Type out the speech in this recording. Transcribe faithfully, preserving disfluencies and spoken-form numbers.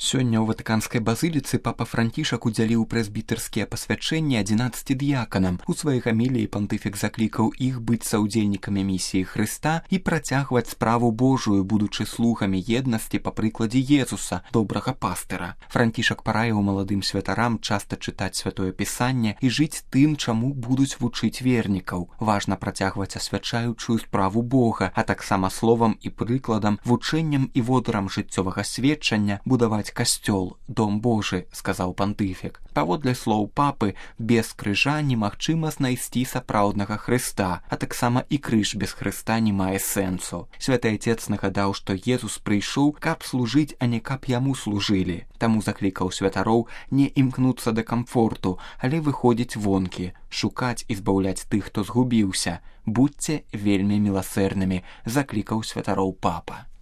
Сёння ў ватыканскай базыліцы папа Францішак удзяліў прэзбітэрскія пасвячэнні адзінаццаці дыяканам. У сваёй гаміліі пантыфік заклікаў іх быць саўдзельнікамі місіі Хрыста і працягваць справу Божую, будучы слугамі еднасці па прыкладзе Езуса, добрага пастыра. Францішак параіў маладым святарам часта чытаць святое пісанне і жыць тым, чаму будуць вучыць вернікаў. Важна працягваць асвячаючую справу Бога, а таксама словам і прыкладам, вучэннем і водарам жыццёвага сведчання будаваць касцёл, дом Божы, сказаў пантыфік. Паводле слоў папы, без крыжа немагчыма знайсці сапраўднага Хрыста, а таксама і крыж без Хрыста не мае сэнсу. Святы Отец нагадаў, што Езус прыйшоў, каб служыць, а не каб яму служылі. Таму заклікаў святароў не імкнуцца да камфорту, але выходзіць вонкі, шукаць і збаўляць тых, хто згубіўся. Будзьце вельмі міласэрнымі, заклікаў святароў папа.